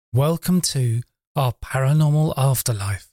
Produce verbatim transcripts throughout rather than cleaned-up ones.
Welcome to our paranormal afterlife.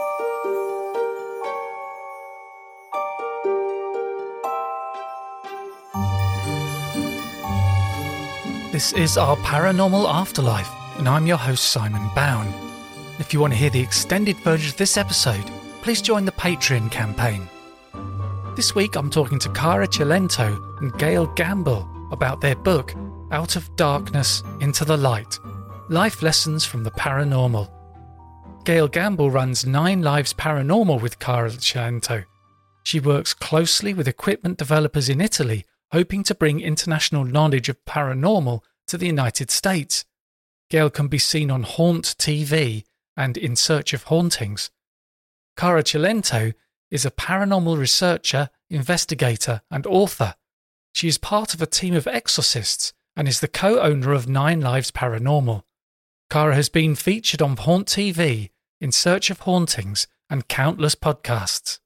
This is our paranormal afterlife, and I'm your host Simon Bown. If you want to hear the extended version of this episode, please join the Patreon campaign. This week I'm talking to Cara Cilento and Gail Gamble about their book, Out of Darkness into the Light, Life Lessons from the Paranormal. Gail Gamble runs Nine Lives Paranormal with Cara Cilento. She works closely with equipment developers in Italy, hoping to bring international knowledge of paranormal to the United States. Gail can be seen on Haunt T V and In Search of Hauntings. Cara Cilento is a paranormal researcher, investigator, and author. She is part of a team of exorcists and is the co-owner of Nine Lives Paranormal. Cara has been featured on Haunt T V, In Search of Hauntings, and countless podcasts.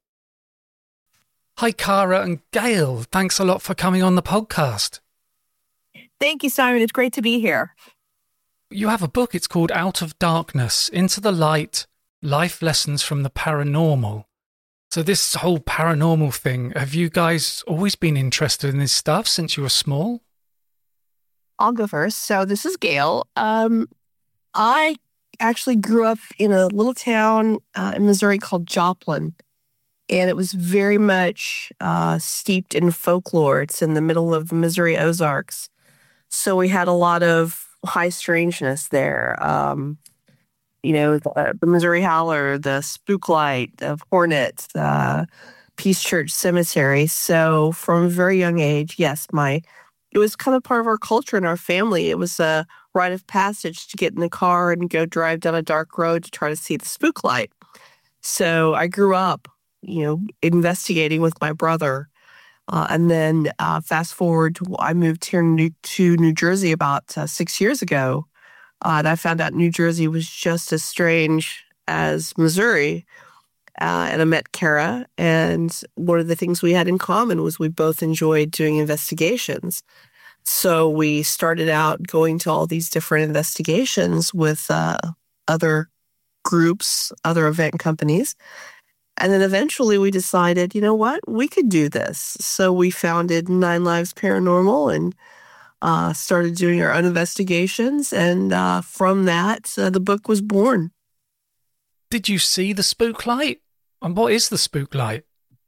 Hi, Cara and Gail. Thanks a lot for coming on the podcast. Thank you, Simon. It's great to be here. You have a book. It's called Out of Darkness into the Light, Life Lessons from the Paranormal. So this whole paranormal thing, have you guys always been interested in this stuff since you were small? I'll go first. So this is Gail. Um, I actually grew up in a little town uh, in Missouri called Joplin, and it was very much uh, steeped in folklore. It's in the middle of the Missouri Ozarks, so we had a lot of high strangeness there. Um, you know, the, the Missouri Howler, the Spook Light, the Hornet, the Peace Church Cemetery. So from a very young age, yes, my it was kind of part of our culture and our family. It was a rite of passage to get in the car and go drive down a dark road to try to see the spook light. So I grew up, you know, investigating with my brother. Uh, and then uh, fast forward, to, I moved here New, to New Jersey about uh, six years ago. Uh, and I found out New Jersey was just as strange as Missouri. Uh, and I met Cara, and one of the things we had in common was we both enjoyed doing investigations. So we started out going to all these different investigations with uh, other groups, other event companies. And then eventually we decided, you know what, we could do this. So we founded Nine Lives Paranormal and uh, started doing our own investigations. And uh, from that, uh, the book was born. Did you see the spook light? And what is the spook light?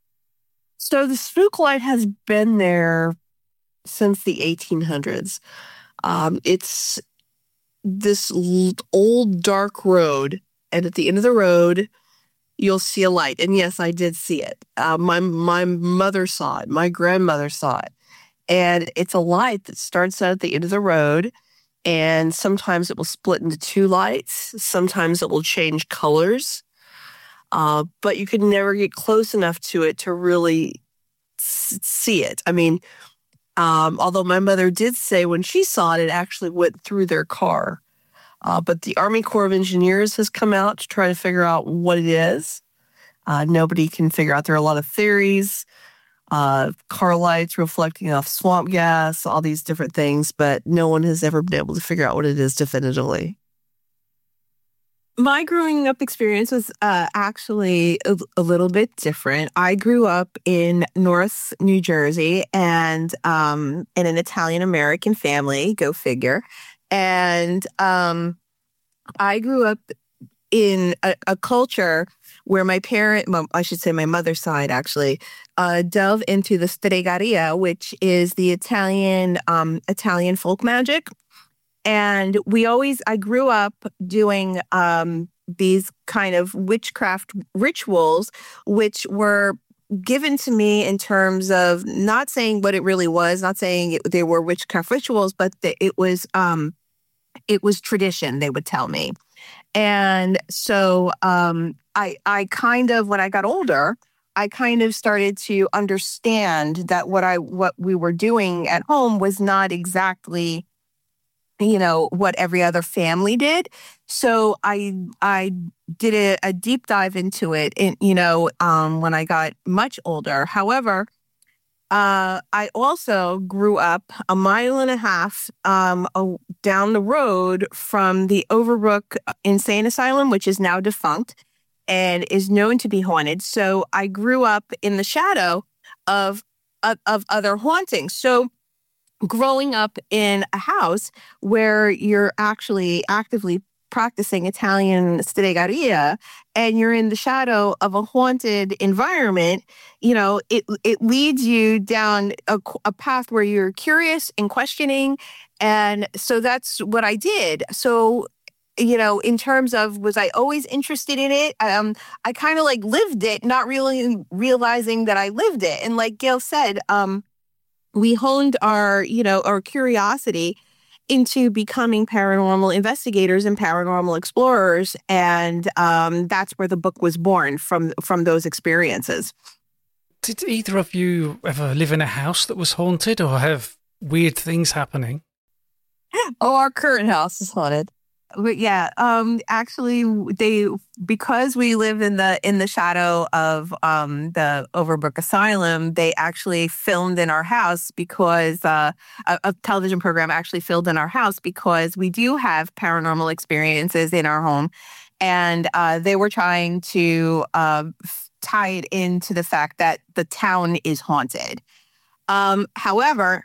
So the spook light has been there since the eighteen hundreds. Um, it's this l- old dark road, and at the end of the road, you'll see a light. And yes, I did see it. Uh, my my mother saw it. My grandmother saw it. And it's a light that starts out at the end of the road, and sometimes it will split into two lights. Sometimes it will change colors. Uh, but you could never get close enough to it to really s- see it. I mean, um, although my mother did say when she saw it, it actually went through their car. Uh, but the Army Corps of Engineers has come out to try to figure out what it is. Uh, nobody can figure out. There are a lot of theories, uh, car lights reflecting off swamp gas, all these different things, but no one has ever been able to figure out what it is definitively. My growing up experience was uh, actually a, a little bit different. I grew up in North New Jersey and um, in an Italian-American family, go figure. And um, I grew up in a, a culture where my parent, well, I should say my mother's side actually, uh, delve into the stregaria, which is the Italian um, Italian folk magic. And we always, I grew up doing um, these kind of witchcraft rituals, which were given to me in terms of not saying what it really was, not saying it, they were witchcraft rituals, but the, it was um, it was tradition, they would tell me. And so um, I, I kind of, when I got older, I kind of started to understand that what I what we were doing at home was not exactly, you know, what every other family did. So I I did a, a deep dive into it, in, you know, um, when I got much older. However, Uh, I also grew up a mile and a half um, a- down the road from the Overbrook Insane Asylum, which is now defunct and is known to be haunted. So I grew up in the shadow of of, of other hauntings. So growing up in a house where you're actually actively practicing Italian stregoria and you're in the shadow of a haunted environment, you know, it it leads you down a, a path where you're curious and questioning. And so that's what I did. So, you know, in terms of was I always interested in it? Um, I kind of like lived it, not really realizing that I lived it. And like Gail said, um, we honed our, you know, our curiosity into becoming paranormal investigators and paranormal explorers. And um, that's where the book was born from, from those experiences. Did either of you ever live in a house that was haunted or have weird things happening? Oh, our current house is haunted. But yeah, um, actually, they because we live in the in the shadow of um, the Overbrook Asylum, they actually filmed in our house because uh, a, a television program actually filmed in our house because we do have paranormal experiences in our home, and uh, they were trying to uh, tie it into the fact that the town is haunted. Um, however,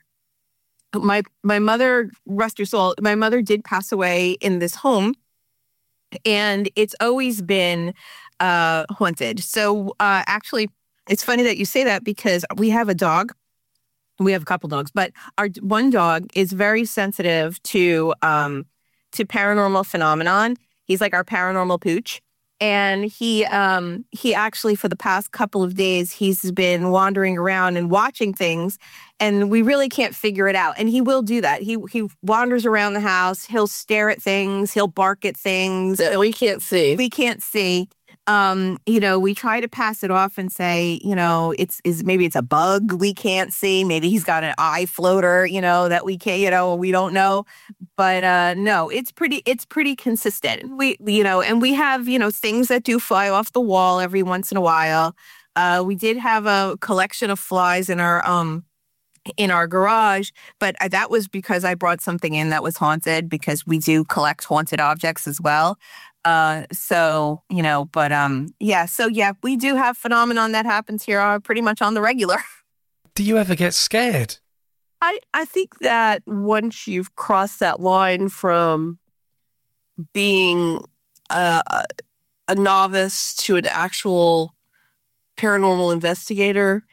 my my mother, rest her soul, my mother did pass away in this home, and it's always been uh, haunted. So uh, actually, it's funny that you say that because we have a dog. We have a couple dogs, but our one dog is very sensitive to um, to paranormal phenomenon. He's like our paranormal pooch. And he um, he actually, for the past couple of days, he's been wandering around and watching things, and we really can't figure it out. And he will do that. He he wanders around the house. He'll stare at things. He'll bark at things. That we can't see. We can't see. Um, you know, we try to pass it off and say, you know, it's is maybe it's a bug we can't see. Maybe he's got an eye floater, you know, that we can't, you know, we don't know. But uh, no, it's pretty, it's pretty consistent. We, you know, and we have, you know, things that do fly off the wall every once in a while. Uh, we did have a collection of flies in our um in our garage, but that was because I brought something in that was haunted because we do collect haunted objects as well. Uh, so, you know, but, um, yeah, so yeah, we do have phenomenon that happens here uh, pretty much on the regular. Do you ever get scared? I, I think that once you've crossed that line from being a, a novice to an actual paranormal investigator,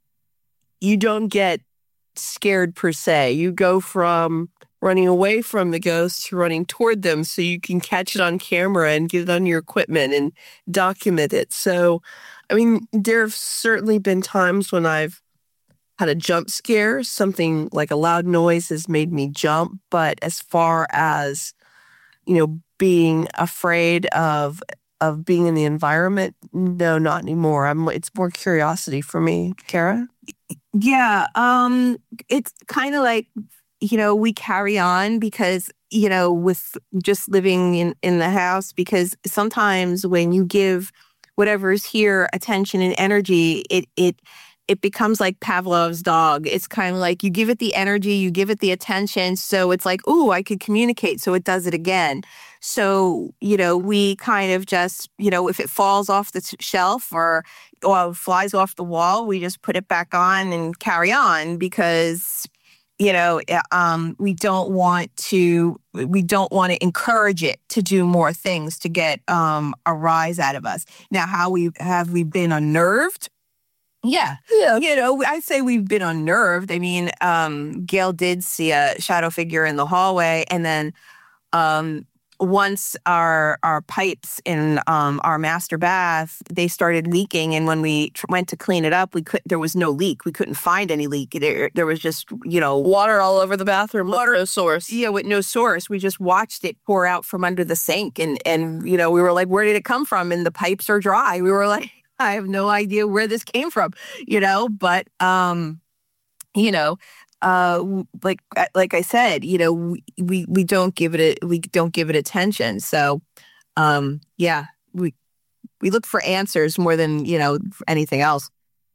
you don't get scared per se. You go from running away from the ghost to running toward them so you can catch it on camera and get it on your equipment and document it. So, I mean, there have certainly been times when I've had a jump scare, something like a loud noise has made me jump. But as far as, you know, being afraid of of being in the environment, no, not anymore. I'm. It's more curiosity for me. Kara? Yeah, um, it's kind of like, you know, we carry on because, you know, with just living in, in the house, because sometimes when you give whatever's here attention and energy, it it it becomes like Pavlov's dog. It's kind of like you give it the energy, you give it the attention. So it's like, ooh, I could communicate. So it does it again. So, you know, we kind of just, you know, if it falls off the shelf or, or flies off the wall, we just put it back on and carry on because, you know, um, we don't want to, we don't want to encourage it to do more things to get um, a rise out of us. Now, how we have we been unnerved? Yeah. Yeah. You know, I say we've been unnerved. I mean, um, Gail did see a shadow figure in the hallway. And then um, once our our pipes in um, our master bath, they started leaking. And when we tr- went to clean it up, we could there was no leak. We couldn't find any leak. There, there was just, you know, Water all over the bathroom. Water, no source. yeah, with no source. We just watched it pour out from under the sink. And, and, you know, we were like, where did it come from? And the pipes are dry. We were like, I have no idea where this came from, you know, but, um, you know, uh, like, like I said, you know, we, we, we don't give it, a, we don't give it attention. So, um, yeah, we, we look for answers more than, you know, anything else.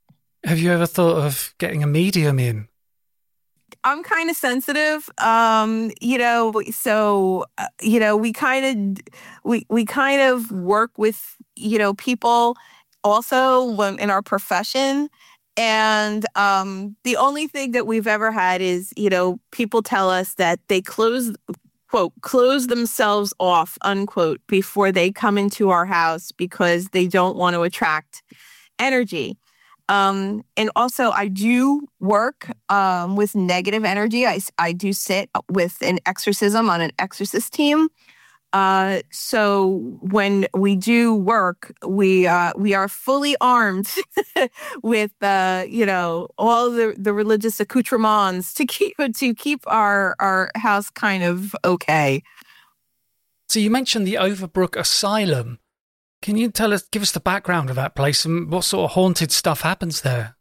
Have you ever thought of getting a medium in? I'm kind of sensitive, um, you know, so, uh, you know, we kind of, we, we kind of work with, you know, people also when, in our profession. And um, the only thing that we've ever had is, you know, people tell us that they close, quote, close themselves off, unquote, before they come into our house because they don't want to attract energy. Um, and also I do work, um, with negative energy. I, I do sit with an exorcism on an exorcist team. Uh, so when we do work, we, uh, we are fully armed with, uh, you know, all the, the religious accoutrements to keep, to keep our, our house kind of okay. So you mentioned the Overbrook Asylum. Can you tell us, give us the background of that place and what sort of haunted stuff happens there?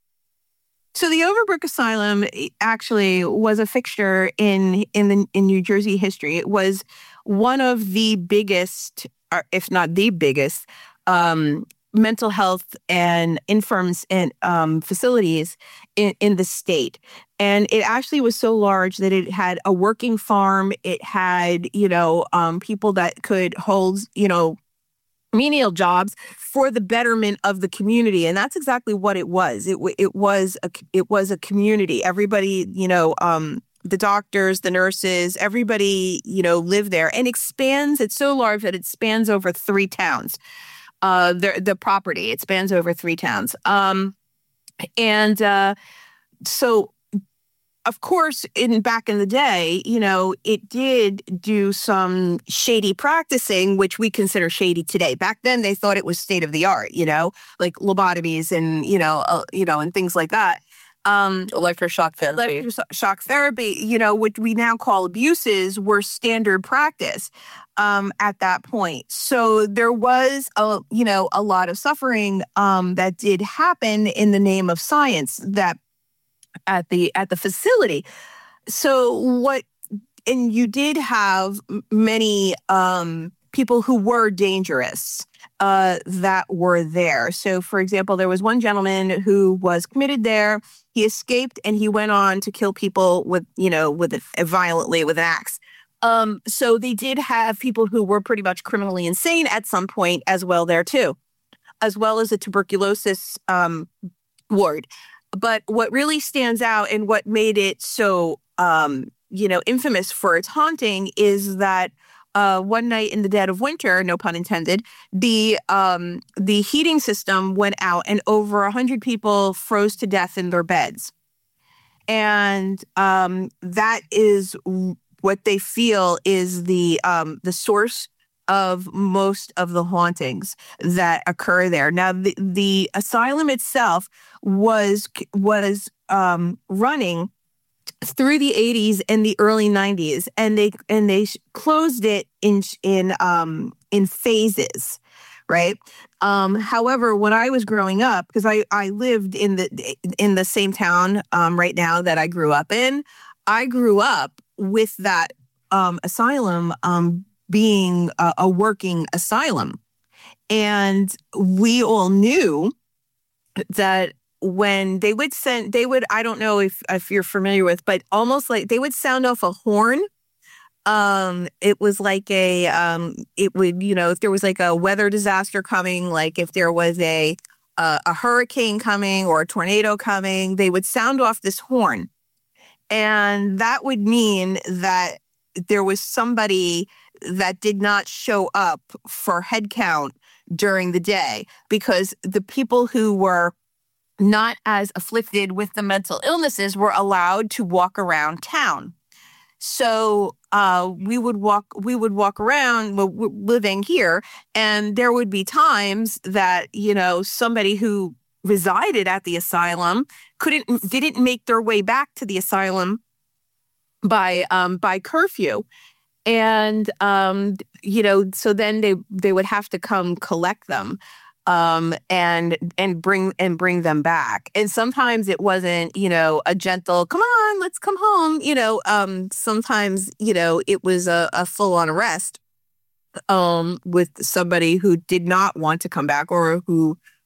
So the Overbrook Asylum actually was a fixture in in the in New Jersey history. It was one of the biggest, or if not the biggest, um, mental health and infirms and um, facilities in, in the state. And it actually was so large that it had a working farm. It had, you know, um, people that could hold, you know, menial jobs for the betterment of the community. And that's exactly what it was. It it was a, it was a community. Everybody, you know, um, the doctors, the nurses, everybody, you know, lived there and expands. It's so large that it spans over three towns. Uh, the, the property, it spans over three towns. Um, and uh, so of course, in back in the day, you know, it did do some shady practicing, which we consider shady today. Back then, they thought it was state of the art, you know, like lobotomies and, you know, uh, you know, and things like that. Um, electroshock therapy. Electroshock therapy, you know, what we now call abuses were standard practice um, at that point. So there was, a, you know, a lot of suffering um, that did happen in the name of science that at the at the facility. So what, and you did have many um, people who were dangerous uh, that were there. So, for example, there was one gentleman who was committed there. He escaped and he went on to kill people with, you know, with a, violently with an axe. Um, so they did have people who were pretty much criminally insane at some point as well there too, as well as a tuberculosis um, ward. But what really stands out and what made it so, um, you know, infamous for its haunting is that uh, one night in the dead of winter, no pun intended, the um, the heating system went out and over one hundred people froze to death in their beds. And um, that is what they feel is the um, the source of most of the hauntings that occur there. Now, the, the asylum itself was was um, running through the eighties and the early nineties, and they and they closed it in in um, in phases, right? Um, however, when I was growing up, because I I lived in the in the same town um, right now that I grew up in, I grew up with that um, asylum. Um, being a, a working asylum. And we all knew that when they would send, they would, I don't know if, if you're familiar with, but almost like they would sound off a horn. Um, it was like a, um, it would, you know, if there was like a weather disaster coming, like if there was a, uh, a hurricane coming or a tornado coming, they would sound off this horn. And that would mean that there was somebody that did not show up for head count during the day, because the people who were not as afflicted with the mental illnesses were allowed to walk around town. So uh, we would walk, we would walk around well, living here, and there would be times that, you know, somebody who resided at the asylum couldn't, didn't make their way back to the asylum by um, by curfew. And, um, you know, so then they, they would have to come collect them um, and and bring and bring them back. And sometimes it wasn't, you know, a gentle, come on, let's come home. You know, um, sometimes, you know, it was a, a full on arrest um, with somebody who did not want to come back or who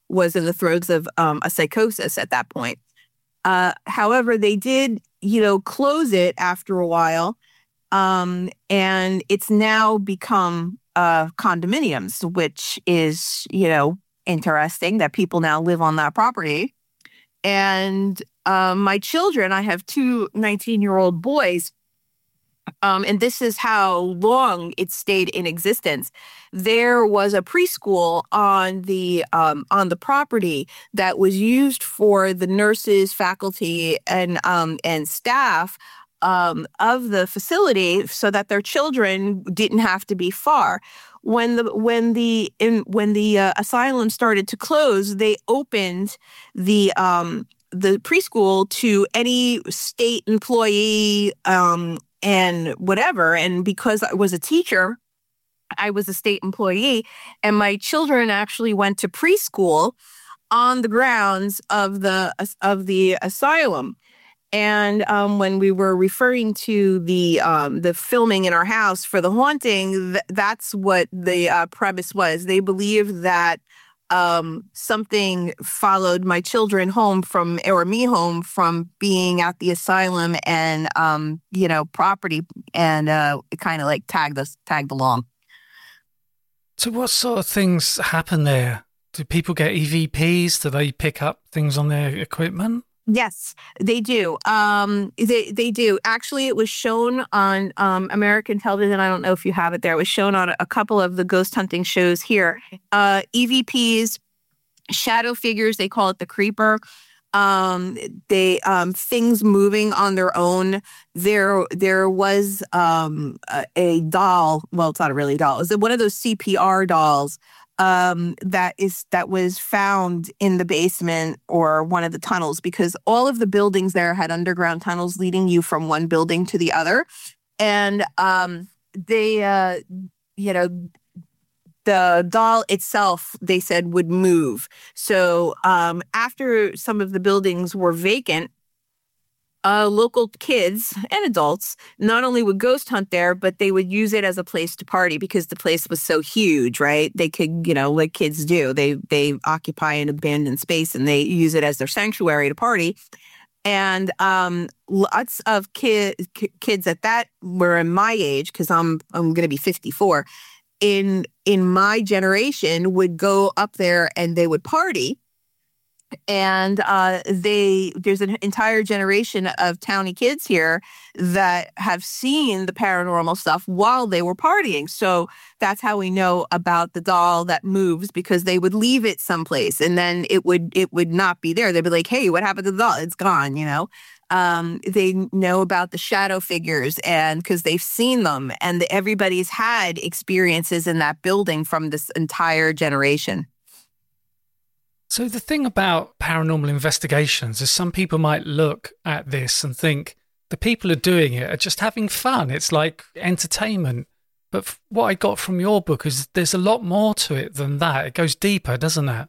was in the throes of um, a psychosis at that point. Uh, however, they did, you know, close it after a while, um, and it's now become uh, condominiums, which is, you know, interesting that people now live on that property. And um, my children, I have two nineteen-year-old boys, um, and this is how long it stayed in existence. There was a preschool on the um, on the property that was used for the nurses, faculty, and um, and staff um, of the facility, so that their children didn't have to be far. When the when the in, when the uh, asylum started to close, they opened the um, the preschool to any state employee um, and whatever. And because I was a teacher, I was a state employee, and my children actually went to preschool on the grounds of the of the asylum. And um, when we were referring to the um, the filming in our house for The Haunting, th- that's what the uh, premise was. They believed that um, something followed my children home from, or me home from being at the asylum and, um, you know, property, and uh, it kind of like tagged us, tagged along. So what sort of things happen there? Do people get E V Ps? Do they pick up things on their equipment? Yes, they do. Um, they they do. Actually, it was shown on um, American television. I don't know if you have it there. It was shown on a couple of the ghost hunting shows here. Uh, E V Ps, shadow figures, they call it the creeper. Um, they um, things moving on their own. There there was um, a, a doll. Well, it's not a really doll. It was one of those C P R dolls. Um, that is that was found in the basement or one of the tunnels, because all of the buildings there had underground tunnels leading you from one building to the other, and um, they, uh, you know, the doll itself, they said, would move. So um, after some of the buildings were vacant, Uh, local kids and adults not only would ghost hunt there, but they would use it as a place to party, because the place was so huge, right? They could, you know, like kids do, they they occupy an abandoned space and they use it as their sanctuary to party. And um, lots of kid, kids at that were in my age, because I'm I'm going to be fifty-four. In in my generation, would go up there and they would party. And uh, they there's an entire generation of townie kids here that have seen the paranormal stuff while they were partying. So that's how we know about the doll that moves, because they would leave it someplace and then it would it would not be there. They'd be like, "Hey, what happened to the doll? It's gone," you know. Um, they know about the shadow figures, and because they've seen them, and the, everybody's had experiences in that building from this entire generation. So the thing about paranormal investigations is some people might look at this and think the people who are doing it are just having fun. It's like entertainment. But f- what I got from your book is there's a lot more to it than that. It goes deeper, doesn't it?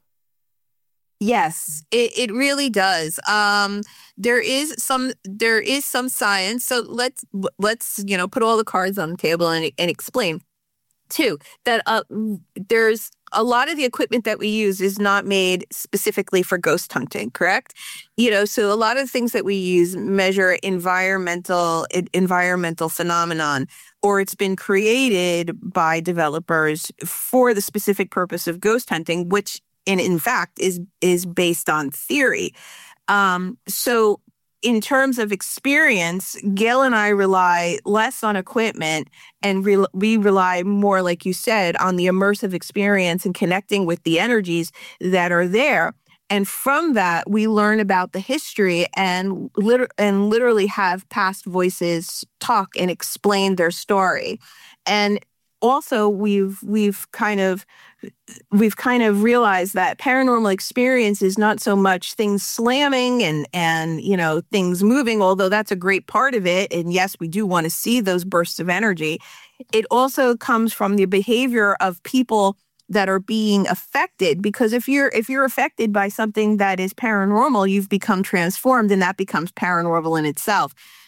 Yes, it, it really does. Um, there is some there is some science. So let's let's you know put all the cards on the table and and explain too that uh, there's a lot of the equipment that we use is not made specifically for ghost hunting, correct? You know, so a lot of the things that we use measure environmental environmental phenomenon, or it's been created by developers for the specific purpose of ghost hunting, which in in fact is is based on theory. Um, so in terms of experience, Gail and I rely less on equipment, and re- we rely more, like you said, on the immersive experience and connecting with the energies that are there. And from that, we learn about the history and, lit- and literally have past voices talk and explain their story. And also, we've we've kind of we've kind of realized that paranormal experience is not so much things slamming and and you know things moving, although that's a great part of it. And yes, we do want to see those bursts of energy. It also comes from the behavior of people that are being affected, because if you're if you're affected by something that is paranormal, you've become transformed, and that becomes paranormal in itself.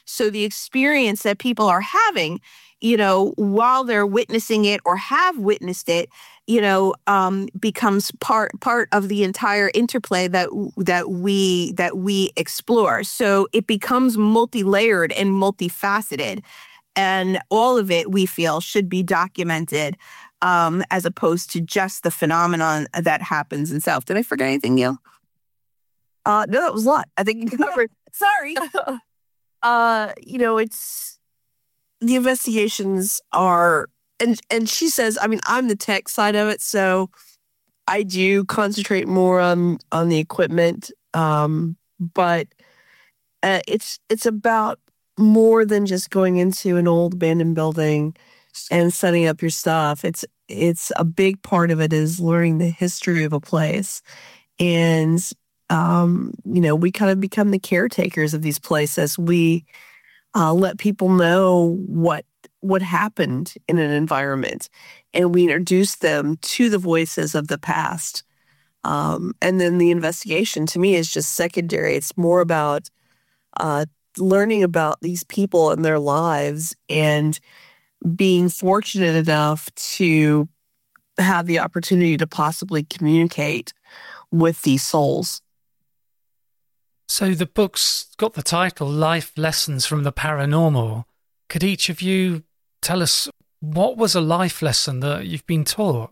So the experience that people are having, you know, while they're witnessing it or have witnessed it, you know, um, becomes part part of the entire interplay that that we that we explore. So it becomes multi-layered and multifaceted, and all of it we feel should be documented, um, as opposed to just the phenomenon that happens itself. Did I forget anything, Neil? Uh, no, that was a lot. I think you covered. Sorry. uh, you know, it's the investigations are, and and she says, I mean, I'm the tech side of it, so I do concentrate more on on the equipment, um, but uh, it's it's about more than just going into an old abandoned building and setting up your stuff. It's it's a big part of it is learning the history of a place, and um, you know, we kind of become the caretakers of these places. We uh, let people know what what happened in an environment, and we introduce them to the voices of the past. Um, and then the investigation, to me, is just secondary. It's more about uh, learning about these people and their lives, and being fortunate enough to have the opportunity to possibly communicate with these souls. So the book's got the title Life Lessons from the Paranormal. Could each of you tell us what was a life lesson that you've been taught?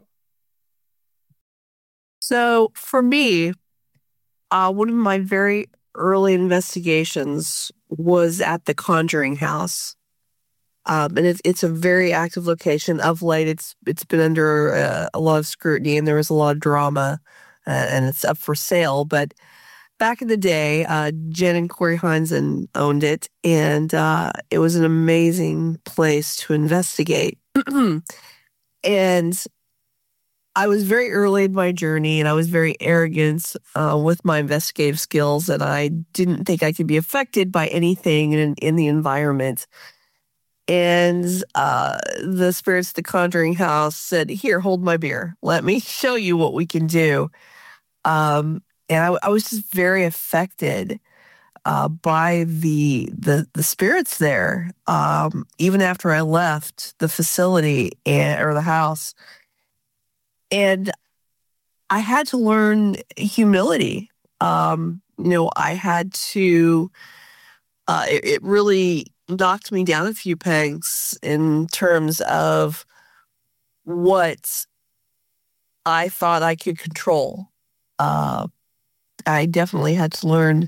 So for me, uh, one of my very early investigations was at the Conjuring House. Um, and it, it's a very active location. Of late, it's it's been under uh, a lot of scrutiny, and there was a lot of drama, uh, and it's up for sale. But back in the day, uh, Jen and Corey Heinzen owned it, and uh, it was an amazing place to investigate. And I was very early in my journey, and I was very arrogant uh, with my investigative skills, and I didn't think I could be affected by anything in, in the environment. And uh, the spirits of the Conjuring House said, "Here, hold my beer. Let me show you what we can do." Um, and I, I was just very affected uh, by the, the the spirits there. Um, even after I left the facility and, or the house, and I had to learn humility. Um, you know, I had to. Uh, it, it really knocked me down a few pegs in terms of what I thought I could control. Uh, I definitely had to learn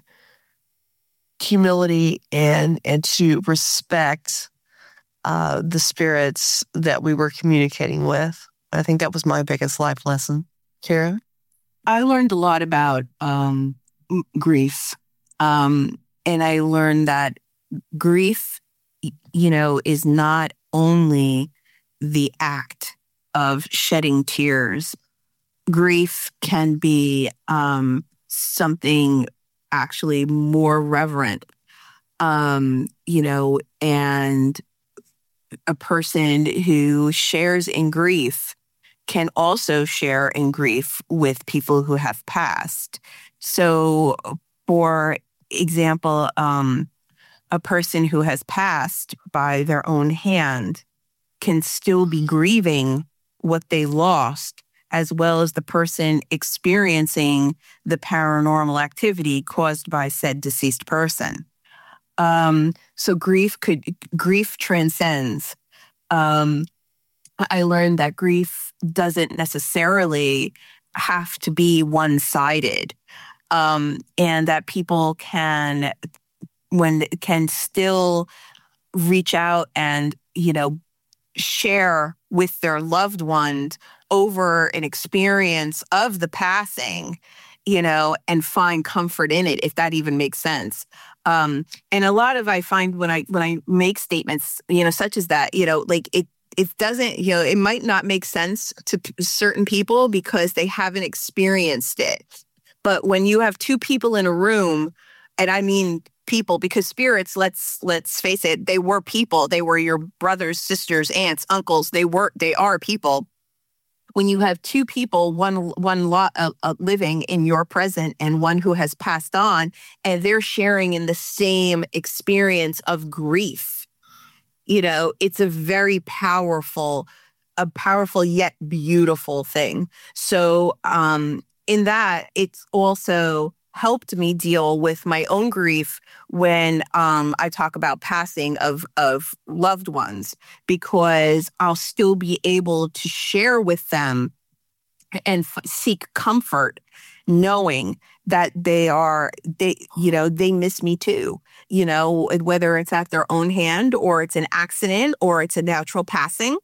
humility and and to respect uh, the spirits that we were communicating with. I think that was my biggest life lesson. Kara? I learned a lot about um, grief. Um, and I learned that grief, you know, is not only the act of shedding tears. Grief can be um, something actually more reverent, um, you know, and a person who shares in grief can also share in grief with people who have passed. So, for example, um, a person who has passed by their own hand can still be grieving what they lost, as well as the person experiencing the paranormal activity caused by said deceased person. Um, so grief could grief transcends. Um, I learned that grief doesn't necessarily have to be one-sided, um, and that people can when can still reach out and, you know, share with their loved ones over an experience of the passing, you know, and find comfort in it, if that even makes sense. Um, and a lot of I find when I when I make statements, you know, such as that, you know, like it it doesn't, you know, it might not make sense to p- certain people because they haven't experienced it. But when you have two people in a room, and I mean people, because spirits, let's let's face it, they were people. They were your brothers, sisters, aunts, uncles. They were they are people. when you have two people, one one lot uh, uh, living in your present and one who has passed on, and they're sharing in the same experience of grief, you know, it's a very powerful, a powerful yet beautiful thing. So um, in that, it's also helped me deal with my own grief when um, I talk about passing of of loved ones, because I'll still be able to share with them and f- seek comfort, knowing that they are they you know they miss me too. You know, whether it's at their own hand or it's an accident or it's a natural passing,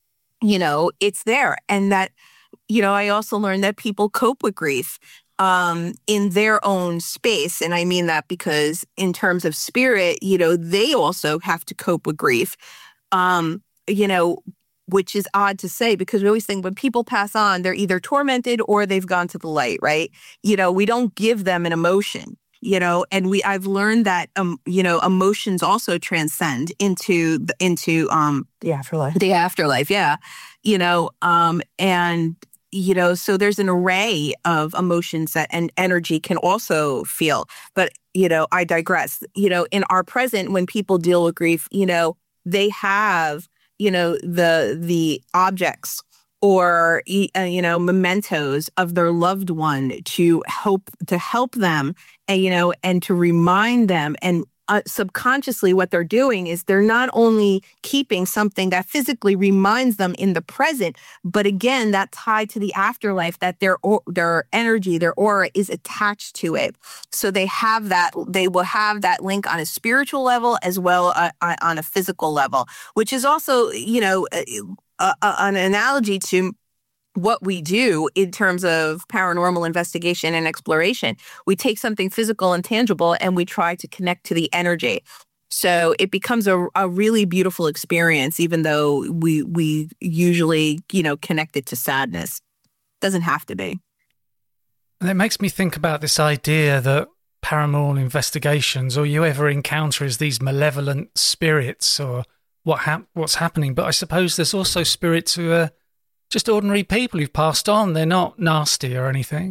you know, it's there, and that you know I also learned that people cope with grief um, in their own space. And I mean that because in terms of spirit, you know, they also have to cope with grief, um, you know, which is odd to say because we always think when people pass on, they're either tormented or they've gone to the light, right? You know, we don't give them an emotion, you know, and we, I've learned that, um, you know, emotions also transcend into, the- into, um, The afterlife. the afterlife. Yeah. You know, um, and, you know, so there's an array of emotions that and energy can also feel. But, you know, I digress. You know, in our present, when people deal with grief, you know, they have, you know, the the objects or, uh, you know, mementos of their loved one to help to help them and, you know, and to remind them. And uh, subconsciously what they're doing is they're not only keeping something that physically reminds them in the present, but again, that tied to the afterlife, that their or, their energy, their aura is attached to it. So they have that, they will have that link on a spiritual level as well uh, on a physical level, which is also, you know, uh, uh, an analogy to what we do in terms of paranormal investigation and exploration. We take something physical and tangible and we try to connect to the energy. So it becomes a, a really beautiful experience, even though we we usually, you know, connect it to sadness. Doesn't have to be. And it makes me think about this idea that paranormal investigations, or you ever encounter, is these malevolent spirits or what hap- what's happening. But I suppose there's also spirits who are just ordinary people who've passed on. They're not nasty or anything.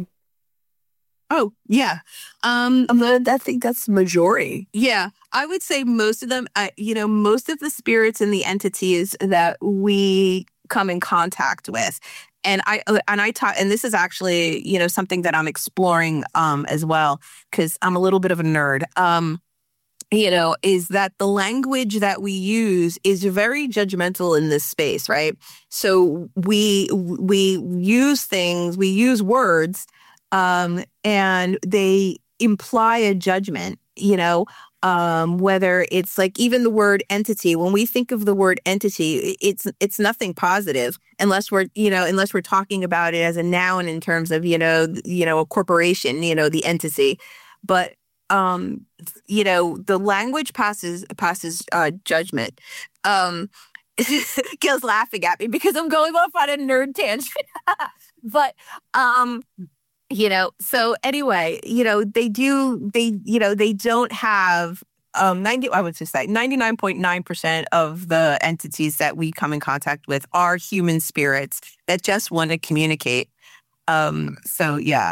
Oh, yeah. Um, I think that's the majority. Yeah. I would say most of them, uh, you know, most of the spirits and the entities that we come in contact with. And I, and I talk, and this is actually, you know, something that I'm exploring um, as well, because I'm a little bit of a nerd. Um, you know, is that the language that we use is very judgmental in this space, right? So we we use things, we use words, um, and they imply a judgment, you know, um, whether it's like even the word entity. When we think of the word entity, it's it's nothing positive unless we're, you know, unless we're talking about it as a noun in terms of, you know, you know, a corporation, you know, the entity. But um, you know, the language passes passes uh, judgment. Um, Gil's laughing at me because I'm going off on a nerd tangent. But um, you know, so anyway, you know, they do they you know they don't have um ninety. I would just say ninety-nine point nine percent of the entities that we come in contact with are human spirits that just want to communicate. Um, so yeah.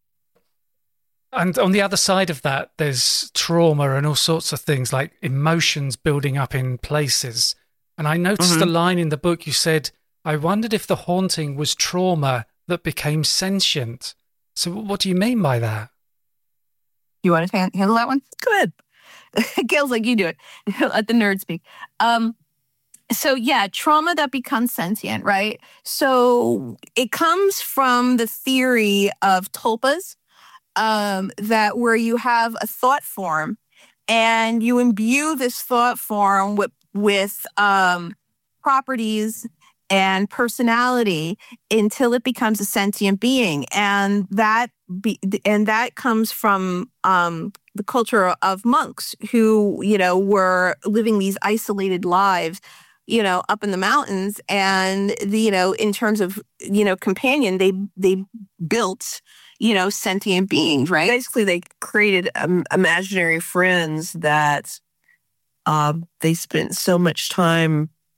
And on the other side of that, there's trauma and all sorts of things like emotions building up in places. And I noticed Mm-hmm. a line in the book, you said, I wondered if the haunting was trauma that became sentient. So what do you mean by that? You want to hand- handle that one? Go ahead. Gail's like, you do it. Let the nerd speak. Um, so yeah, trauma that becomes sentient, right? So it comes from the theory of tulpas, um, that where you have a thought form and you imbue this thought form with, with um, properties and personality until it becomes a sentient being. And that be, and that comes from um, the culture of monks who, you know, were living these isolated lives, you know, up in the mountains. And, the, you know, in terms of, you know, companion, they they built, you know, sentient beings, right? Basically, they created um, imaginary friends that um, they spent so much time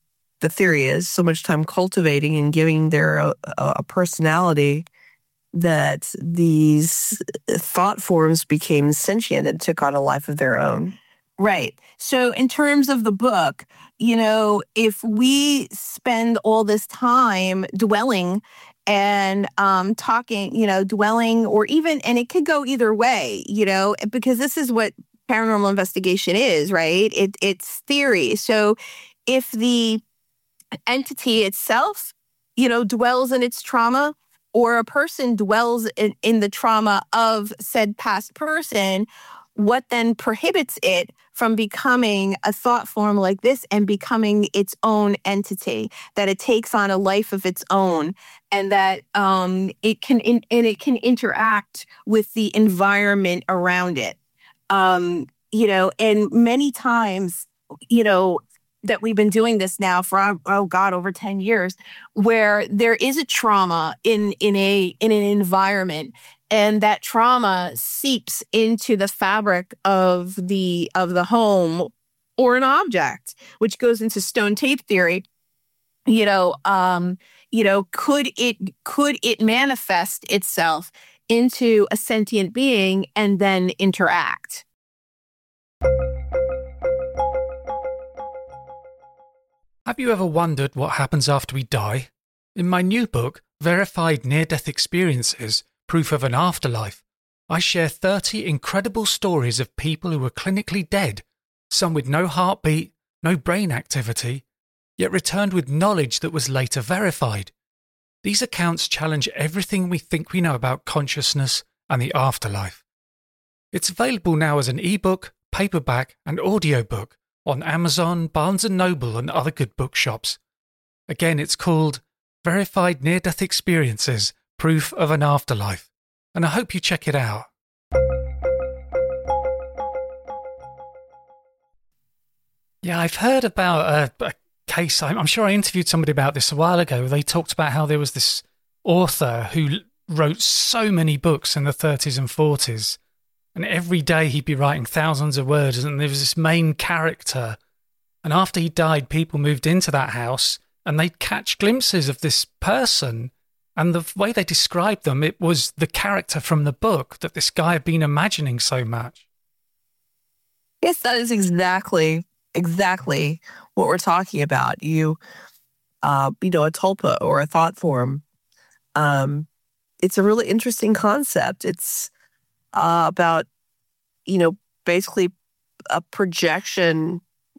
the theory is, so much time cultivating and giving their a, a personality that these thought forms became sentient and took on a life of their own. Right. So in terms of the book, you know, if we spend all this time dwelling and um, talking, you know, dwelling or even, and it could go either way, you know, because this is what paranormal investigation is, right? It, it's theory. So if the entity itself, you know, dwells in its trauma, or a person dwells in, in the trauma of said past person, what then prohibits it from becoming a thought form like this and becoming its own entity, that it takes on a life of its own, and that um, it can in, and it can interact with the environment around it. Um, you know, and many times, you know, that we've been doing this now for, oh God, over ten years, where there is a trauma in, in a, in an environment, and that trauma seeps into the fabric of the, of the home or an object, which goes into stone tape theory. You know, um, you know, could it, could it manifest itself into a sentient being and then interact? Have you ever wondered what happens after we die? In my new book, Verified Near-Death Experiences, Proof of an Afterlife, I share thirty incredible stories of people who were clinically dead, some with no heartbeat, no brain activity, yet returned with knowledge that was later verified. These accounts challenge everything we think we know about consciousness and the afterlife. It's available now as an ebook, paperback, and audiobook on Amazon, Barnes and Noble, and other good bookshops. Again, it's called Verified Near-Death Experiences, Proof of an Afterlife, and I hope you check it out. Yeah, I've heard about a, a case, I'm sure I interviewed somebody about this a while ago, where they talked about how there was this author who wrote so many books in the thirties and forties, and every day he'd be writing thousands of words, and there was this main character. And after he died, people moved into that house and they'd catch glimpses of this person. And the way they described them, it was the character from the book that this guy had been imagining so much. Yes, that is exactly, exactly what we're talking about. You, uh, you know, a tulpa or a thought form. Um, it's a really interesting concept. It's Uh, about, you know, basically a projection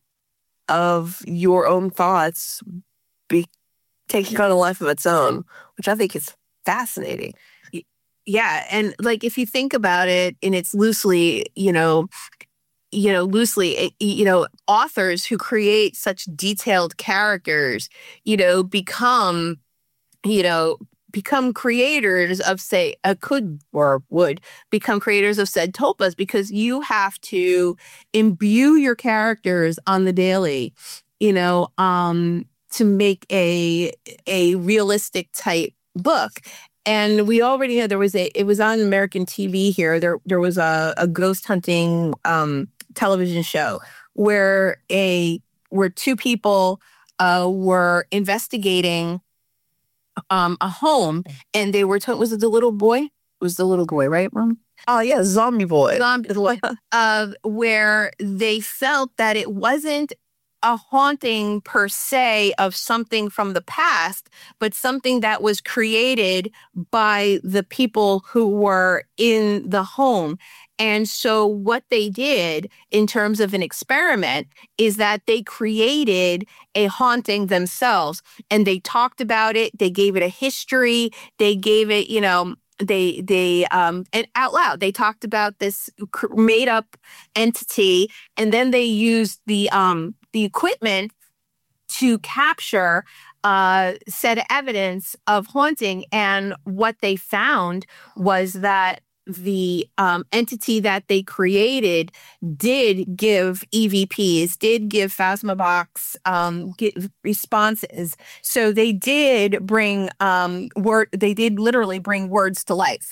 of your own thoughts be taking on a life of its own, which I think is fascinating. Yeah. And like, if you think about it, and it's loosely, you know, you know, loosely, you know, authors who create such detailed characters, you know, become, you know, become creators of, say, uh, could or would become creators of said tulpas, because you have to imbue your characters on the daily, you know, um, to make a a realistic type book. And we already know there was a, it was on American T V here. There there was a, a ghost hunting um, television show where a where two people uh, were investigating Um, a home, and they were told, was it the little boy? It was the little boy, right, Mom? Oh, yeah, Zombie Boy. Zombie boy. Uh, where they felt that it wasn't a haunting per se of something from the past, but something that was created by the people who were in the home. And so what they did in terms of an experiment is that they created a haunting themselves, and they talked about it. They gave it a history. They gave it, you know, they, they, um, and out loud, they talked about this made up entity, and then they used the, um, the equipment to capture uh, said evidence of haunting. And what they found was that the um, entity that they created did give E V Ps, did give Phasmabox um, give responses. So they did bring um, word. They did literally bring words to life.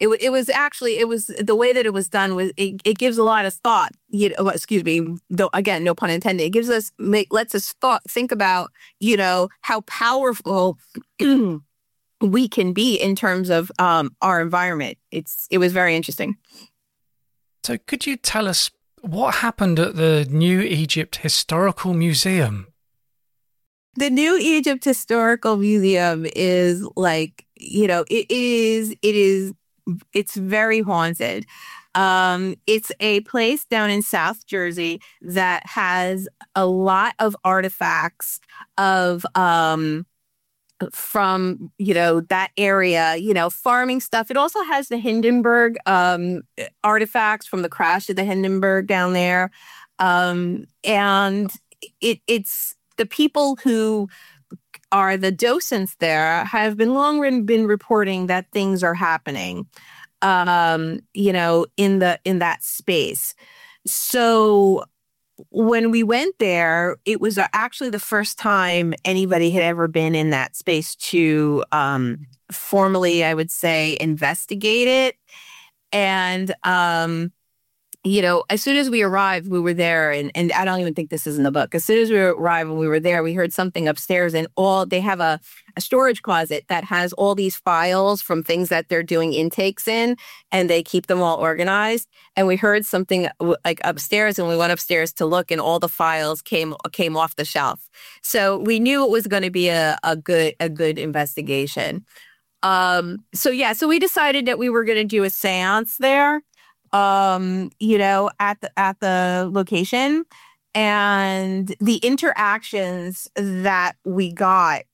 It, it was actually, it was the way that it was done was, it, it gives a lot of thought, you know, excuse me, though, again, no pun intended. It gives us, make, lets us thought, think about, you know, how powerful we can be in terms of um, our environment. It's, it was very interesting. So could you tell us what happened at the New Egypt Historical Museum? The New Egypt Historical Museum is like, you know, it is, it is, it's very haunted. Um, it's a place down in South Jersey that has a lot of artifacts of, um, from, you know, that area, you know, farming stuff. It also has the Hindenburg um, artifacts from the crash of the Hindenburg down there. Um, and it, it's the people who are the docents there have been long been reporting that things are happening, um, you know, in the in that space. So when we went there, it was actually the first time anybody had ever been in that space to um, formally, I would say, investigate it. And, um, you know, as soon as we arrived, we were there, and, and I don't even think this is in the book. As soon as we arrived and we were there, we heard something upstairs, and all they have a, a storage closet that has all these files from things that they're doing intakes in, and they keep them all organized. And we heard something like upstairs, and we went upstairs to look, and all the files came came off the shelf. So we knew it was going to be a, a good a good investigation. Um, so yeah, so we decided that we were going to do a seance there. Um, you know, at the at the location, and the interactions that we got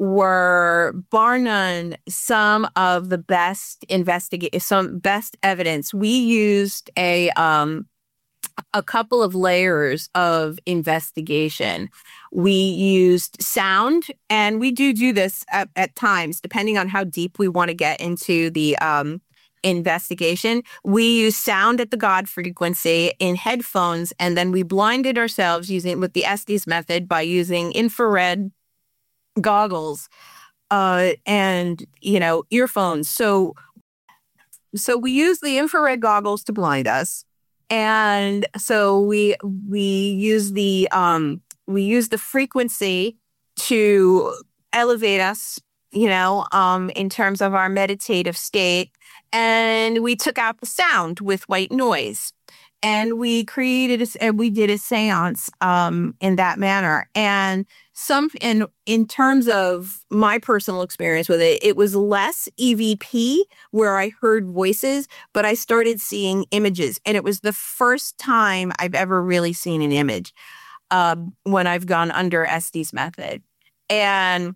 were, bar none, some of the best investigate some best evidence. We used a um a couple of layers of investigation. We used sound, and we do do this at, at times, depending on how deep we want to get into the um. investigation. We use sound at the God frequency in headphones, and then we blinded ourselves using with the Estes method by using infrared goggles uh, and, you know, earphones. So, so we use the infrared goggles to blind us, and so we we use the um, we use the frequency to elevate us, you know, um, in terms of our meditative state. And we took out the sound with white noise, and we created a, and we did a seance um, in that manner. And some, in in terms of my personal experience with it, it was less E V P where I heard voices, but I started seeing images, and it was the first time I've ever really seen an image uh, when I've gone under Estes method. And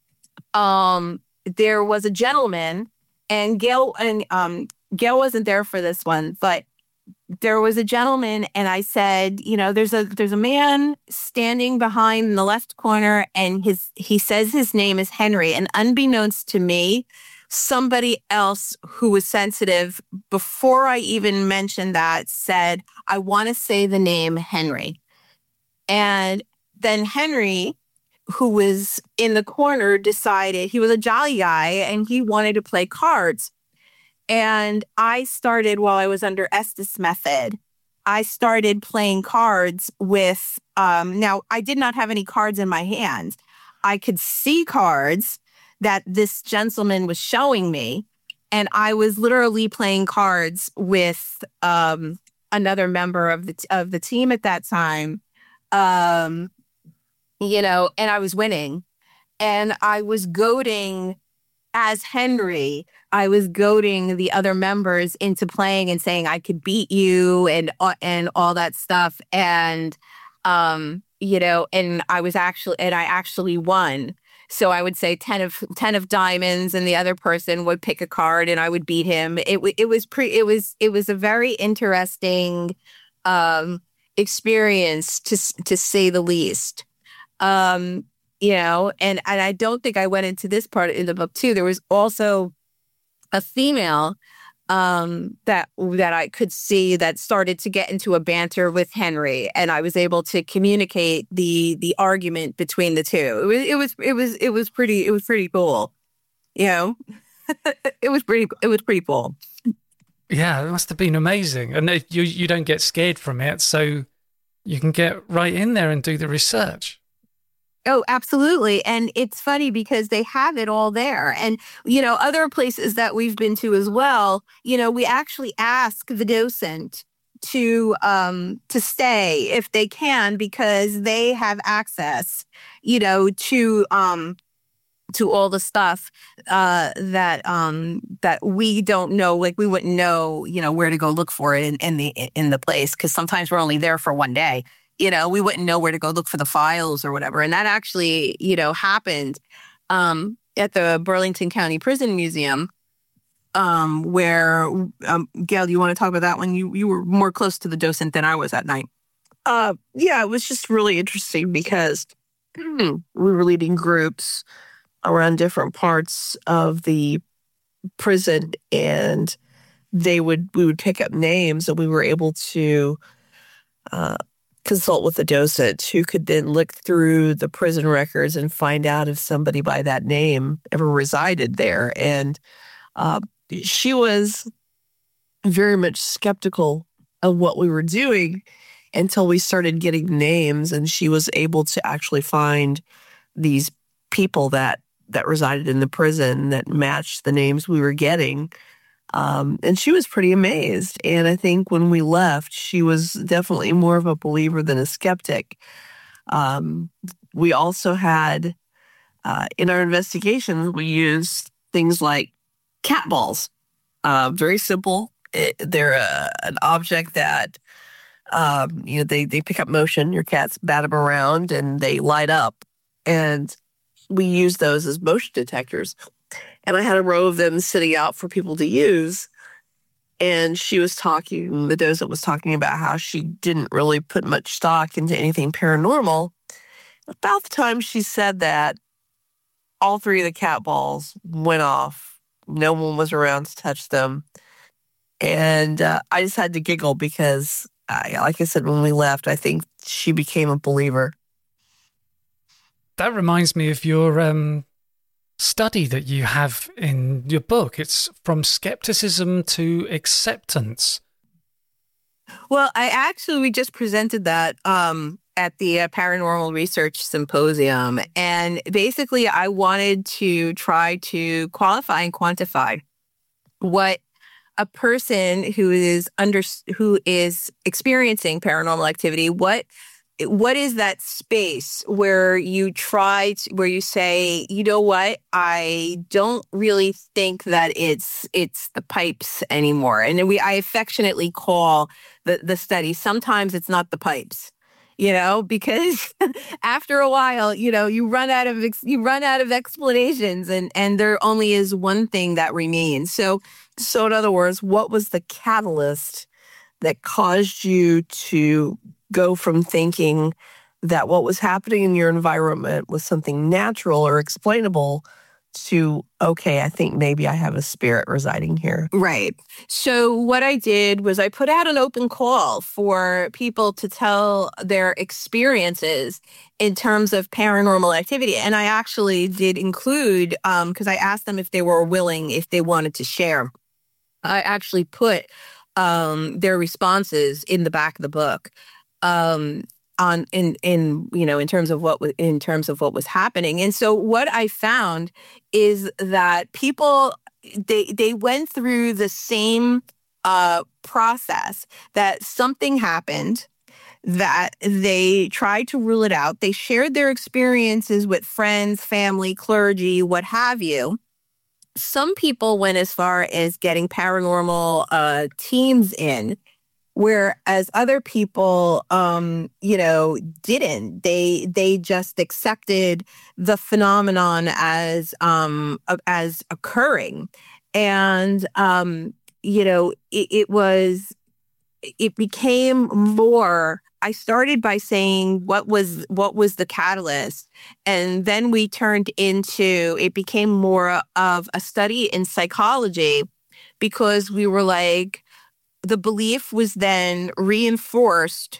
um, there was a gentleman. And Gail and um, Gail wasn't there for this one, but there was a gentleman, and I said, you know, there's a there's a man standing behind in the left corner, and his he says his name is Henry. And unbeknownst to me, somebody else who was sensitive before I even mentioned that said, I want to say the name Henry. And then Henry, who was in the corner, decided he was a jolly guy and he wanted to play cards. And I started, while I was under Estes method, I started playing cards with, um, now I did not have any cards in my hands. I could see cards that this gentleman was showing me. And I was literally playing cards with um, another member of the, of the team at that time. Um, You know, and I was winning, and I was goading as Henry. I was goading the other members into playing and saying I could beat you and uh, and all that stuff. And, um, you know, and I was actually and I actually won. So I would say ten of ten of diamonds, and the other person would pick a card, and I would beat him. It it was pre it was it was a very interesting um, experience, to to say the least. Um, you know, and, and I don't think I went into this part in the book too. There was also a female um, that that I could see that started to get into a banter with Henry, and I was able to communicate the the argument between the two. It was it was it was it was pretty it was pretty cool, you know. it was pretty it was pretty cool. Yeah, it must have been amazing. And you you don't get scared from it, so you can get right in there and do the research. Oh, absolutely. And it's funny because they have it all there. And, you know, other places that we've been to as well, you know, we actually ask the docent to um to stay if they can because they have access, you know, to um to all the stuff uh, that um, that we don't know. Like we wouldn't know, you know, where to go look for it in, in the in the place because sometimes we're only there for one day. You know, we wouldn't know where to go look for the files or whatever. And that actually, you know, happened um, at the Burlington County Prison Museum, um, where um, Gail, you want to talk about that one? You you were more close to the docent than I was that night. Uh, yeah, it was just really interesting because we were leading groups around different parts of the prison, and they would we would pick up names, and we were able to uh, consult with the docent who could then look through the prison records and find out if somebody by that name ever resided there. And uh, she was very much skeptical of what we were doing until we started getting names, and she was able to actually find these people that that resided in the prison that matched the names we were getting. Um, and she was pretty amazed. And I think when we left, she was definitely more of a believer than a skeptic. Um, we also had, uh, in our investigations, we used things like cat balls. Uh, very simple. It, they're a, an object that, um, you know, they, they pick up motion. Your cats bat them around and they light up. And we use those as motion detectors. And I had a row of them sitting out for people to use. And she was talking, the docent was talking about how she didn't really put much stock into anything paranormal. About the time she said that, all three of the cat balls went off. No one was around to touch them. And uh, I just had to giggle because, I, like I said, when we left, I think she became a believer. That reminds me of your um, study that you have in your book. It's From Skepticism to Acceptance. Well, I actually, we just presented that um, at the uh, Paranormal Research Symposium. And basically, I wanted to try to qualify and quantify what a person who is under who is experiencing paranormal activity, what What is that space where you try to, where you say, you know what, I don't really think that it's it's the pipes anymore. And we I affectionately call the, the study, sometimes it's not the pipes, you know, because after a while, you know, you run out of you run out of explanations and, and there only is one thing that remains. So so in other words, what was the catalyst that caused you to go from thinking that what was happening in your environment was something natural or explainable to, okay, I think maybe I have a spirit residing here? Right. So what I did was I put out an open call for people to tell their experiences in terms of paranormal activity. And I actually did include, because um, I asked them if they were willing, if they wanted to share. I actually put um, their responses in the back of the book. Um, on in in you know in terms of what was in terms of what was happening. And so what I found is that people they they went through the same uh, process, that something happened, that they tried to rule it out. They shared their experiences with friends, family, clergy, what have you. Some people went as far as getting paranormal uh, teams in, whereas other people, um, you know, didn't. They they just accepted the phenomenon as um, as occurring, and um, you know, it, it was it became more. I started by saying what was what was the catalyst, and then we turned into it became more of a study in psychology, because we were like, the belief was then reinforced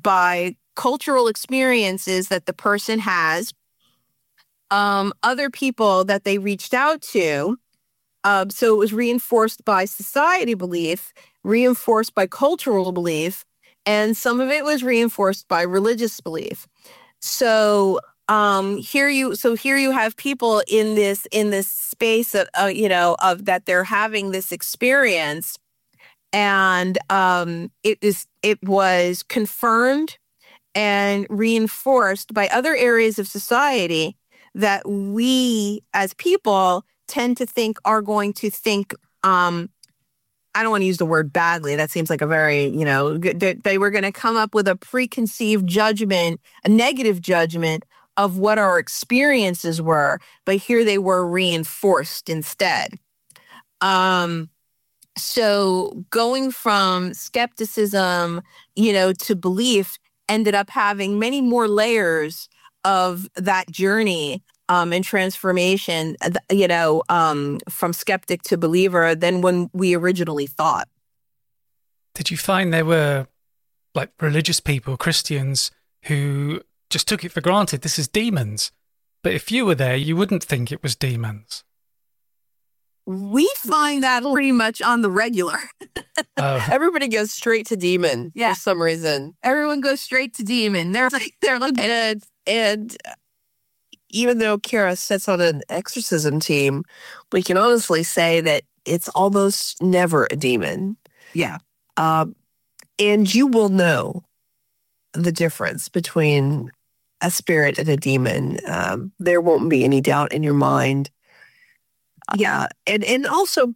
by cultural experiences that the person has, um, other people that they reached out to, Um, so it was reinforced by society belief, reinforced by cultural belief, and some of it was reinforced by religious belief. So um, here you, so here you have people in this in this space of uh, you know of that they're having this experience, and um, it is it was confirmed and reinforced by other areas of society that we as people tend to think are going to think, um, I don't want to use the word badly. That seems like a very, you know, they, they were going to come up with a preconceived judgment, a negative judgment of what our experiences were. But here they were reinforced instead. Um, so going from skepticism, you know, to belief ended up having many more layers of that journey um, and transformation, you know, um, from skeptic to believer than when we originally thought. Did you find there were like religious people, Christians, who just took it for granted this is demons? But if you were there, you wouldn't think it was demons. We find that pretty much on the regular. Oh. Everybody goes straight to demon yeah. for some reason. Everyone goes straight to demon. They're like, they're like, and, and even though Kara sits on an exorcism team, we can honestly say that it's almost never a demon. Yeah. Um, and you will know the difference between a spirit and a demon. Um, there won't be any doubt in your mind. Yeah, and and also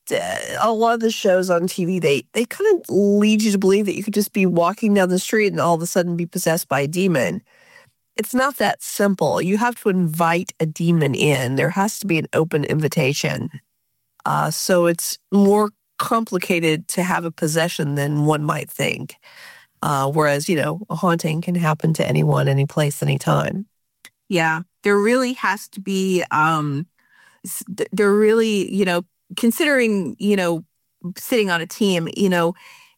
a lot of the shows on T V, they they kind of lead you to believe that you could just be walking down the street and all of a sudden be possessed by a demon. It's not that simple. You have to invite a demon in. There has to be an open invitation. Uh, so it's more complicated to have a possession than one might think. Uh, whereas, you know, a haunting can happen to anyone, any place, anytime. Yeah, there really has to be... Um, They're really, you know, considering, you know, sitting on a team, you know,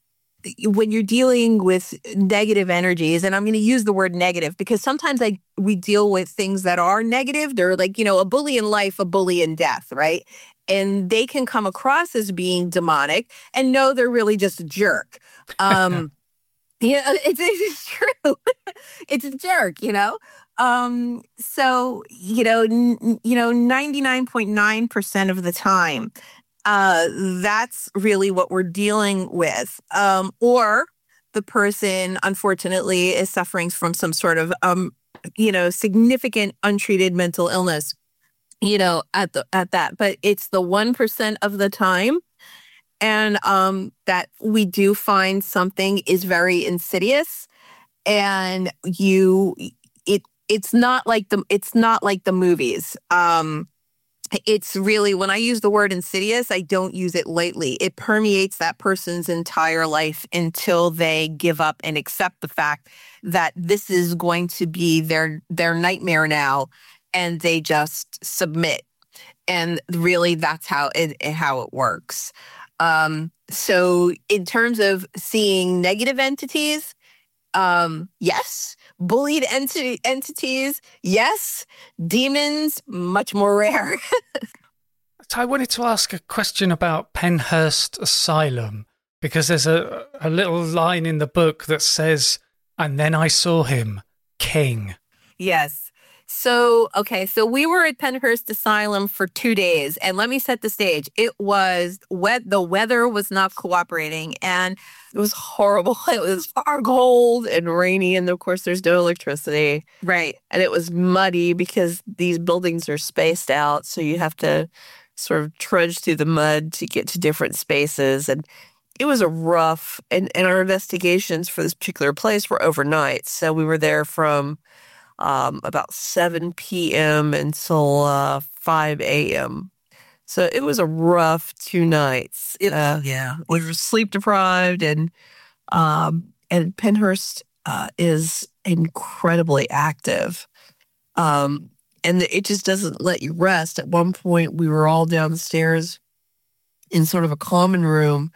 when you're dealing with negative energies, and I'm going to use the word negative because sometimes I, we deal with things that are negative. They're like, you know, a bully in life, a bully in death, right? And they can come across as being demonic and no, they're really just a jerk. Um, yeah, it's, it's true. It's a jerk, you know? Um, so, you know, n- you know, ninety-nine point nine percent of the time, uh, that's really what we're dealing with. Um, or the person, unfortunately, is suffering from some sort of, um, you know, significant untreated mental illness, you know, at the, at that, but it's the one percent of the time. And, um, that we do find something is very insidious and you, it, It's not like the it's not like the movies. Um, it's really, when I use the word insidious, I don't use it lightly. It permeates that person's entire life until they give up and accept the fact that this is going to be their their nightmare now, and they just submit. And really, that's how it how it works. Um, so, in terms of seeing negative entities. Um, yes. Bullied enti- entities, yes. Demons, much more rare. So I wanted to ask a question about Penhurst Asylum, because there's a, a little line in the book that says, and then I saw him, king. Yes. So, okay, so we were at Penhurst Asylum for two days, and let me set the stage. It was wet. The weather was not cooperating, and it was horrible. It was far cold and rainy, and of course, there's no electricity. Right. And it was muddy because these buildings are spaced out, so you have to sort of trudge through the mud to get to different spaces, and it was a rough, and, and our investigations for this particular place were overnight, so we were there from Um, about seven p.m. until uh, five a.m. So it was a rough two nights. It, uh, yeah, we were sleep deprived, and um, and Penhurst uh, is incredibly active, um, and it just doesn't let you rest. At one point, we were all downstairs in sort of a common room,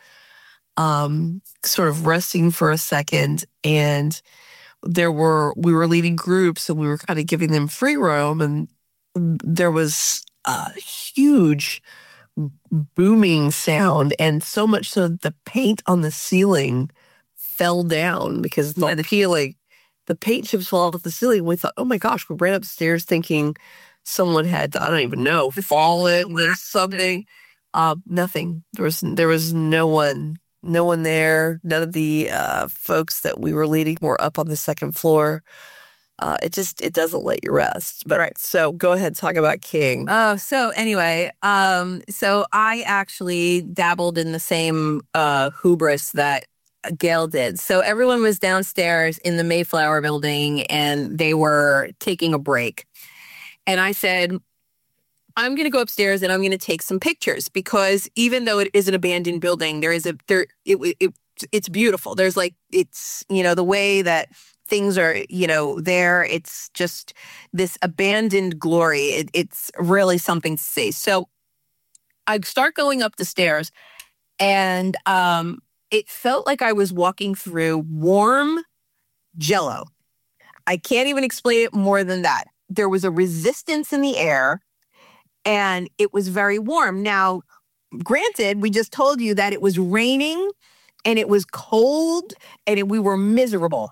um, sort of resting for a second, and there were, we were leading groups and we were kind of giving them free roam, and there was a huge booming sound, and so much so that the paint on the ceiling fell down because the peeling, the paint chips fell off the ceiling. We thought, oh my gosh, we ran upstairs thinking someone had, I don't even know, fallen or something. Uh, nothing. There was there was no one, no one there. None of the uh, folks that we were leading were up on the second floor. Uh, it just, it doesn't let you rest. But right. So go ahead, talk about King. Oh, so anyway, um, so I actually dabbled in the same uh, hubris that Gail did. So everyone was downstairs in the Mayflower building and they were taking a break. And I said, I'm going to go upstairs and I'm going to take some pictures because even though it is an abandoned building, there is a, there, it, it, it's beautiful. There's like, it's, you know, the way that things are, you know, there, it's just this abandoned glory. It, it's really something to see. So I start going up the stairs and um, it felt like I was walking through warm Jell-O. I can't even explain it more than that. There was a resistance in the air and it was very warm. Now, granted, we just told you that it was raining and it was cold and it, we were miserable.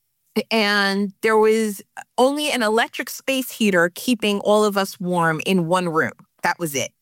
And there was only an electric space heater keeping all of us warm in one room. That was it.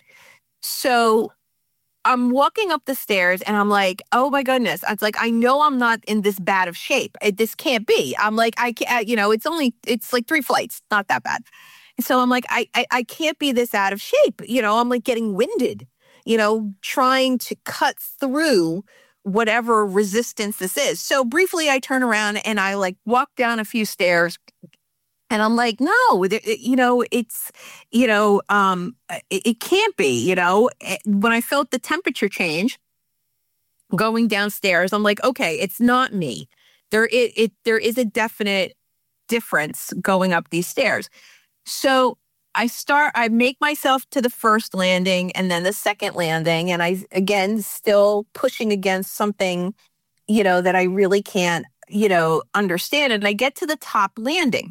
So I'm walking up the stairs and I'm like, oh my goodness. It's like, I know I'm not in this bad of shape. It, this can't be. I'm like, I can't, you know, it's only, it's like three flights, not that bad. And so I'm like, I, I, I can't be this out of shape. You know, I'm like getting winded, you know, trying to cut through whatever resistance this is. So briefly, I turn around and I like walk down a few stairs and I'm like, no, it, you know, it's, you know, um, it, it can't be, you know, when I felt the temperature change going downstairs, I'm like, okay, it's not me. There, it, it, there is a definite difference going up these stairs. So I start, I make myself to the first landing and then the second landing. And I, again, still pushing against something, you know, that I really can't, you know, understand. And I get to the top landing.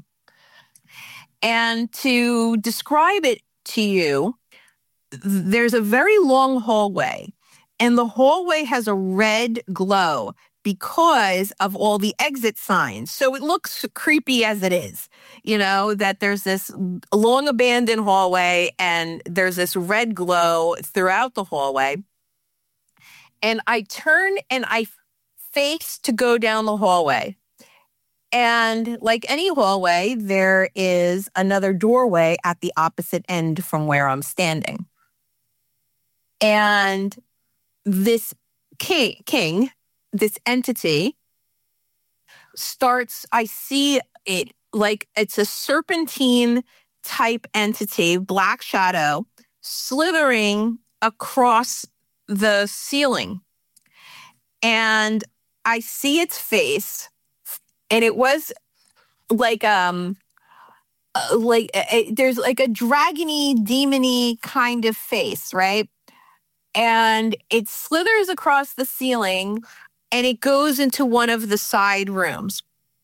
And to describe it to you, there's a very long hallway. And the hallway has a red glow because of all the exit signs. So it looks creepy as it is, you know, that there's this long abandoned hallway and there's this red glow throughout the hallway. And I turn and I face to go down the hallway. And like any hallway, there is another doorway at the opposite end from where I'm standing. And this king, king this entity starts, I see it like it's a serpentine type entity, black shadow, slithering across the ceiling. And I see its face, and it was like, um, uh, like uh, there's like a dragony, demony kind of face, right? And it slithers across the ceiling and it goes into one of the side rooms.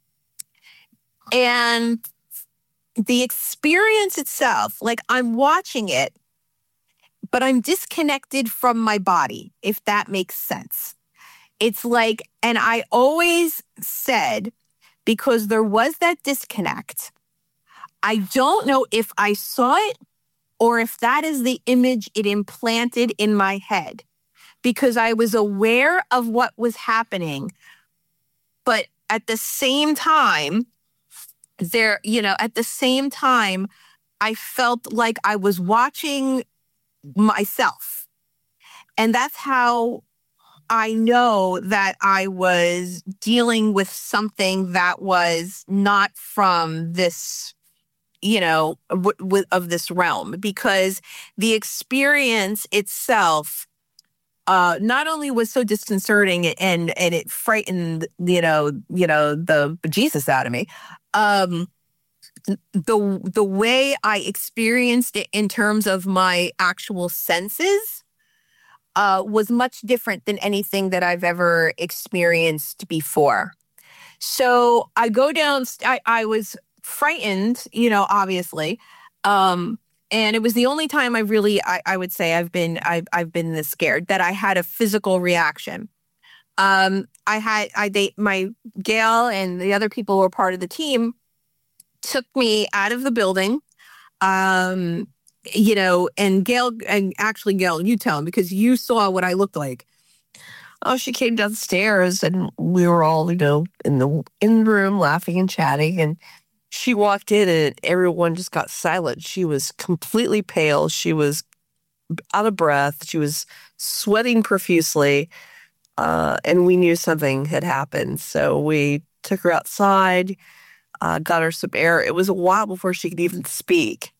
And the experience itself, like I'm watching it, but I'm disconnected from my body, if that makes sense. It's like, and I always said, because there was that disconnect, I don't know if I saw it or if that is the image it implanted in my head, because I was aware of what was happening. But at the same time, there, you know, at the same time, I felt like I was watching myself. And that's how I know that I was dealing with something that was not from this, you know, w- w- of this realm, because the experience itself uh, not only was so disconcerting and and it frightened, you know, you know, the bejesus out of me. Um, the the way I experienced it in terms of my actual senses uh, was much different than anything that I've ever experienced before. So I go down. I, I was frightened, you know, obviously. Um, and it was the only time I really, I, I would say I've been, I've, I've been this scared that I had a physical reaction. Um, I had, I, they, my Gail and the other people who were part of the team took me out of the building. Um, you know, and Gail, and actually Gail, you tell him because you saw what I looked like. Oh, she came downstairs and we were all, you know, in the in the room laughing and chatting. And she walked in and everyone just got silent. She was completely pale. She was out of breath. She was sweating profusely. Uh, and we knew something had happened. So we took her outside, uh, got her some air. It was a while before she could even speak.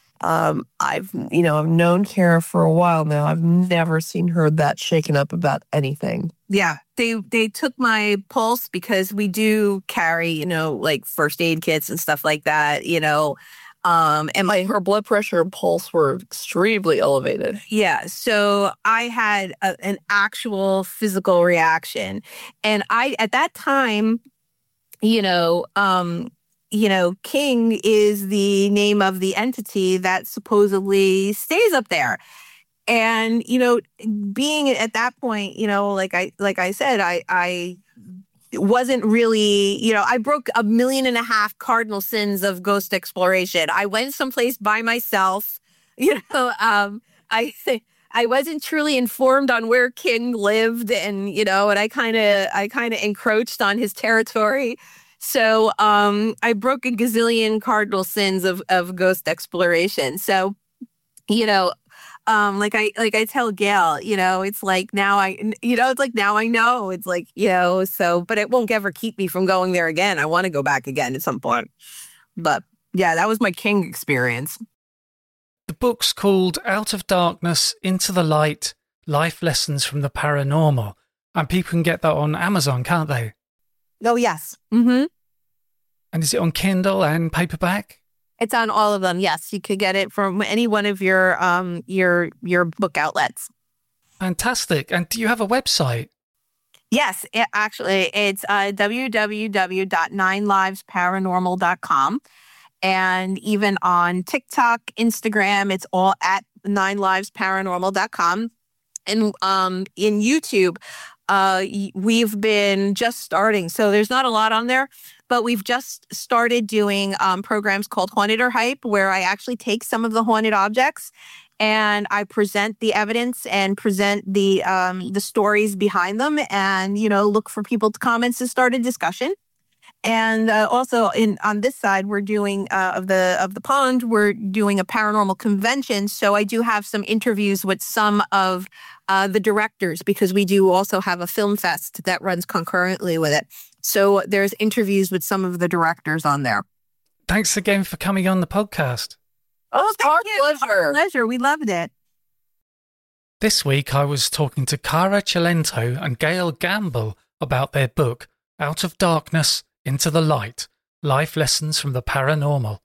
Um, I've, you know, I've known Kara for a while now. I've never seen her that shaken up about anything. Yeah, they they took my pulse because we do carry, you know, like first aid kits and stuff like that, you know. Um, and my her blood pressure and pulse were extremely elevated. Yeah, so I had a, an actual physical reaction, and I at that time, you know, um. You know, King is the name of the entity that supposedly stays up there. And, you know, being at that point, you know, like I like I said, I I wasn't really, you know, I broke a million and a half cardinal sins of ghost exploration. I went someplace by myself, you know, um, I I wasn't truly informed on where King lived, and, you know, and I kind of I kind of encroached on his territory. So um, I broke a gazillion cardinal sins of, of ghost exploration. So, you know, um, like I like I tell Gail, you know, it's like now I, you know, it's like now I know. It's like, you know, so, but it won't ever keep me from going there again. I want to go back again at some point. But yeah, that was my King experience. The book's called Out of Darkness, Into the Light, Life Lessons from the Paranormal. And people can get that on Amazon, can't they? Oh, yes. Mm-hmm. And is it on Kindle and paperback? It's on all of them. Yes, you could get it from any one of your um your your book outlets. Fantastic. And do you have a website? Yes, it, actually, it's uh, w w w dot nine lives paranormal dot com. And even on TikTok, Instagram, it's all at nine lives paranormal dot com. And um, in YouTube, uh, we've been just starting. So there's not a lot on there, but we've just started doing um, programs called Haunted or Hype, where I actually take some of the haunted objects and I present the evidence and present the um, the stories behind them, and, you know, look for people to comments to start a discussion. And uh, also in on this side, we're doing uh, of the of the pond, we're doing a paranormal convention. So I do have some interviews with some of uh, the directors, because we do also have a film fest that runs concurrently with it. So there's interviews with some of the directors on there. Thanks again for coming on the podcast. Oh, it's our pleasure. Our pleasure. We loved it. This week I was talking to Kara Cilento and Gail Gamble about their book, Out of Darkness, Into the Light, Life Lessons from the Paranormal.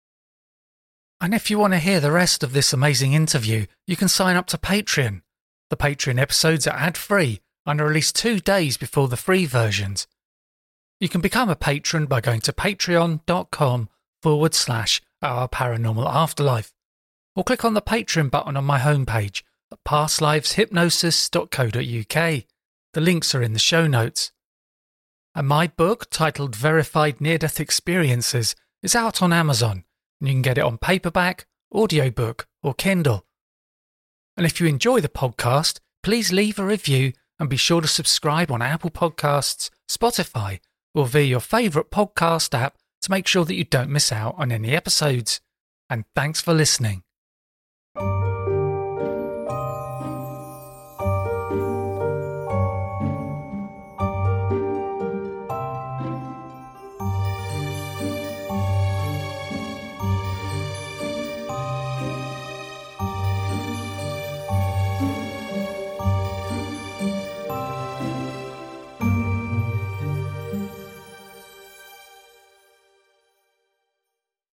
And if you want to hear the rest of this amazing interview, you can sign up to Patreon. The Patreon episodes are ad-free and are released two days before the free versions. You can become a patron by going to patreon.com forward slash our paranormal afterlife, or click on the Patreon button on my homepage at past lives hypnosis dot co dot u k. The links are in the show notes. And my book, titled Verified Near-Death Experiences, is out on Amazon, and you can get it on paperback, audiobook, or Kindle. And if you enjoy the podcast, please leave a review and be sure to subscribe on Apple Podcasts, Spotify, or via your favourite podcast app to make sure that you don't miss out on any episodes. And thanks for listening.